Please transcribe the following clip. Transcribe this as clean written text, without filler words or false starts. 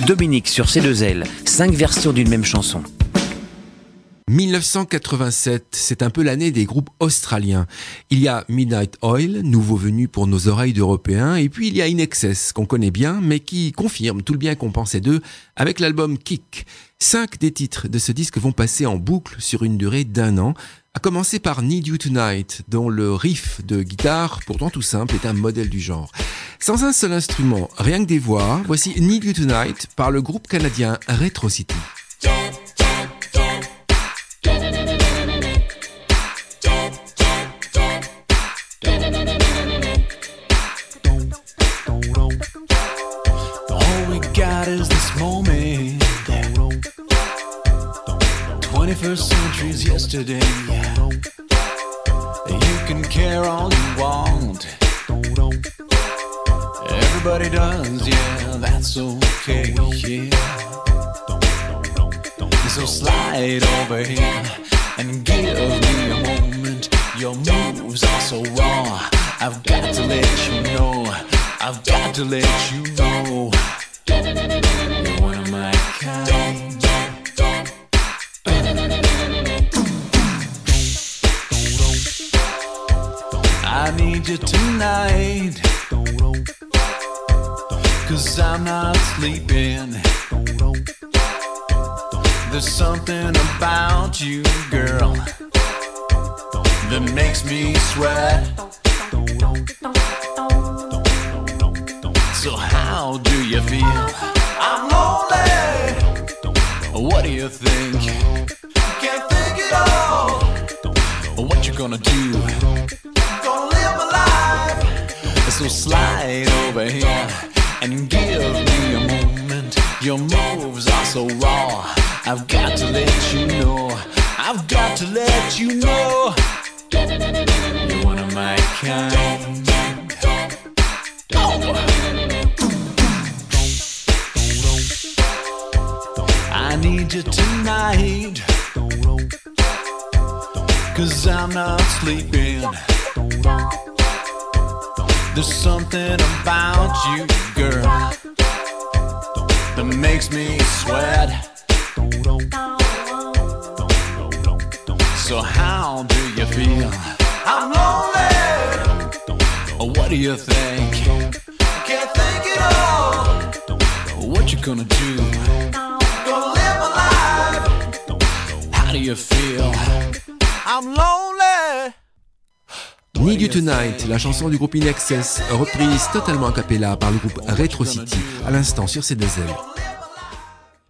Dominique sur C2L, 5 versions d'une même chanson. 1987, c'est un peu l'année des groupes australiens. Il y a Midnight Oil, nouveau venu pour nos oreilles d'Européens, et puis il y a In Excess, qu'on connaît bien, mais qui confirme tout le bien qu'on pensait d'eux avec l'album Kick. 5 des titres de ce disque vont passer en boucle sur une durée d'1 an, à commencer par Need You Tonight, dont le riff de guitare, pourtant tout simple, est un modèle du genre. Sans un seul instrument, rien que des voix, voici Need You Tonight par le groupe canadien Retro City. 21st century's yesterday. You can care all you want. Everybody does, yeah, that's okay, yeah. So slide over here and give me a moment. Your moves are so raw. I've got to let you know. I've got to let you know. You're one of my kind. I need you tonight, 'cause I'm not sleeping. There's something about you, girl, that makes me sweat. So how do you feel? I'm lonely. What do you think? Can't think it all. What you gonna do? Gonna live my life. So slide over here and give me a moment. Your moves are so raw. I've got to let you know. I've got to let you know. You're one of my kind. Oh. I need you tonight, 'cause I'm not sleeping. There's something about you, girl, that makes me sweat. So how do you feel? I'm lonely. What do you think? Can't think it all. What you gonna do? Gonna live my life. How do you feel? I'm lonely. Need You Tonight, la chanson du groupe In Excess, reprise totalement a cappella par le groupe Retro City, à l'instant sur C2L.